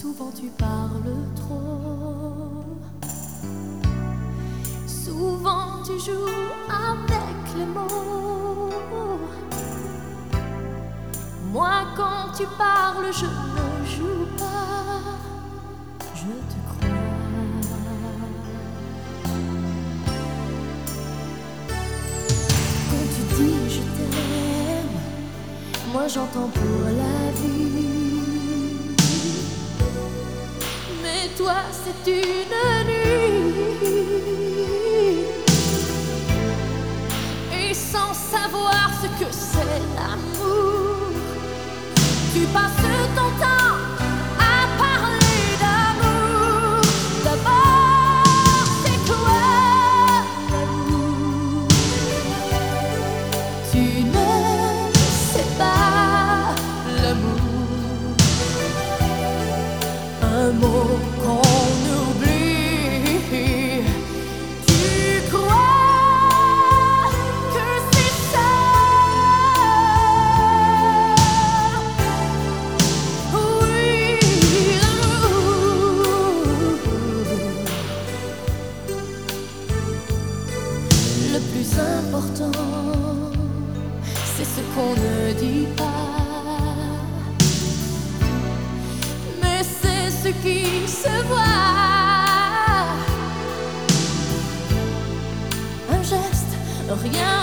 Souvent tu parles trop. Souvent tu joues avec les mots. Moi quand tu parles je ne joue pas, je te crois. Quand tu dis je t'aime, moi j'entends pour la vie. Mais toi c'est une nuit. Et sans savoir ce que c'est l'amour, tu passes ton temps à parler d'amour. D'abord c'est quoi l'amour? Tu ne sais pas l'amour. Un mot qu'on oublie. Tu crois que c'est ça? Oui, l'amour. Le plus important, c'est ce qu'on ne dit pas, mais c'est ce qui se voit. Un geste, rien